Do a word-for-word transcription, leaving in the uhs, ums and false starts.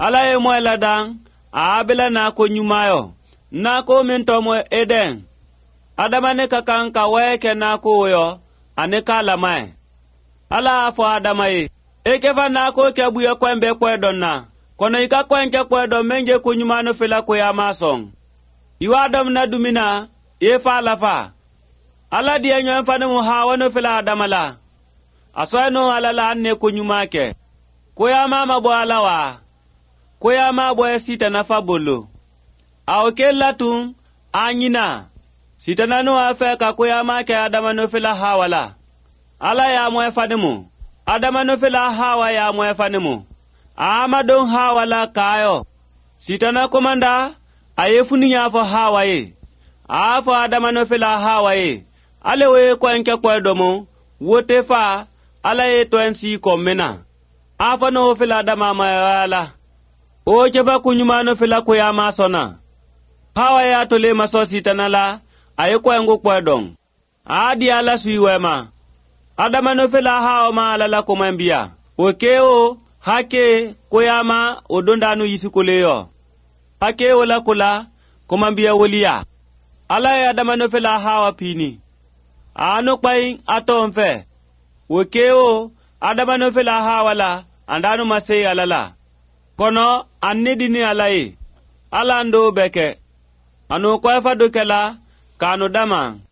ala e mo la dang a bela na ko nyumayo na ko min to mo eden adama ne ka kan ka weke na ko yo ane kala mai ala fo adama e e ke va na ko ke buye kwembe kwedon na kono ika kwenke kwedon menje ko nyumano fela ko ya masong iwa adam na dumina e fa la fa ala die nyo fa ne mo ha wono fela adama la asano ala la ne ko nyumake ko ya mama bo ala wa ko ya ma bo sita na fa bolo aw kelatun anyina sita na no afa ka ko ya ma ke adama no fela hawala ala ya mo fa ne mo adama no fela hawa ya mo fa ne mo ama don hawala kayo sita na komanda ayefuni nya fo hawa e afa adama no fela hawa e ale we ko enke ko domo wote fa ala e to ensi ko mena afa no fela adama ma wala o jeba kunyuma no fela ko ya masona hawa ya to le maso sita na la aye ko engo ko don adi ala suiwema adama no fela hawa ma ala la ko mambia okeo hake koyama odondanu yisikuleyo hake wala kula komambia wolia ala ya adama no fela hawa pini ano pai atomfe wekeo adama no fela hawa la andanu masei alala kono annedini alai alando beke anu kwa fa dokela kanu dama